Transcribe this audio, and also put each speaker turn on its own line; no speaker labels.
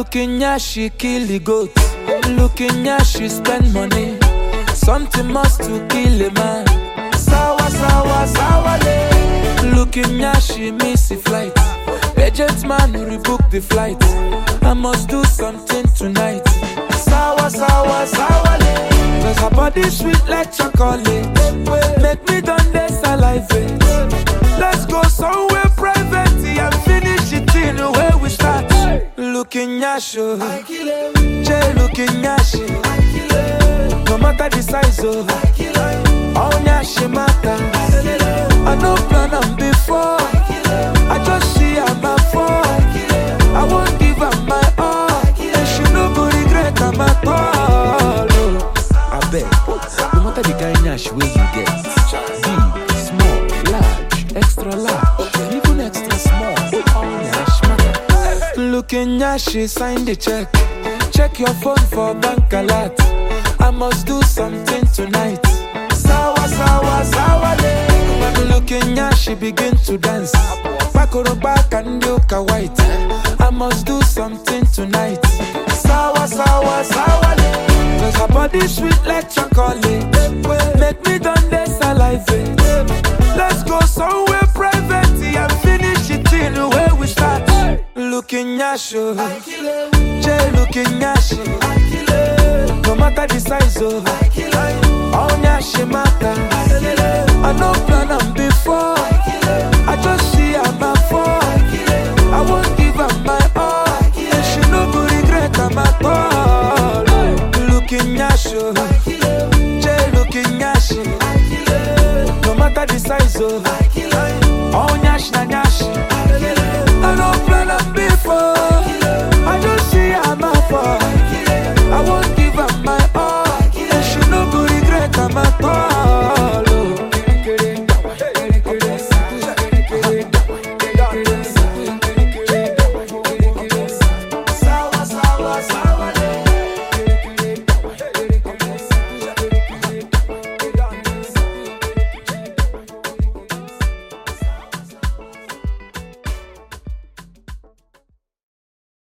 Looking at she kill the goat. Looking at she spend money. Something must to kill a man. Sawa, sawa, sawa, le. Looking at she miss the flight. Agent man rebook the flight. I must do something tonight. Sawa, sawa, sawa, le. Cause her body sweet like chocolate. Make me done this salivate. Let's go somewhere private and finish it in the way we start. Looking at you, Jay looking at you. No matter the size of all nyashi matter. I no plan on before. I just see her my fall. I won't give her my all. And she no go regret her at all. I beg, no matter the kind nyashi way you get, big, small, large, extra large, even extra small, all nyashi matter. Looking nyashi, sign the check. Check your phone for bank alert. I must do something tonight. Sawa, sawa, sawa, le. When looking at she begin to dance. Back or back and look a white. I must do something tonight. Sawa, sawa, sawa, le. Cause her body sweet like chocolate. Make me done this salivate. Let's go somewhere private and finish it in the way we start. Looking at you, Jay looking at you. No matter the size of all nyashi matter. I no plan on before. I just see her my fall. I won't give her my all. And she no go regret her at all. Looking at you, Jay looking at you. No matter the size of all nyashi na nyashi. I no plan on before.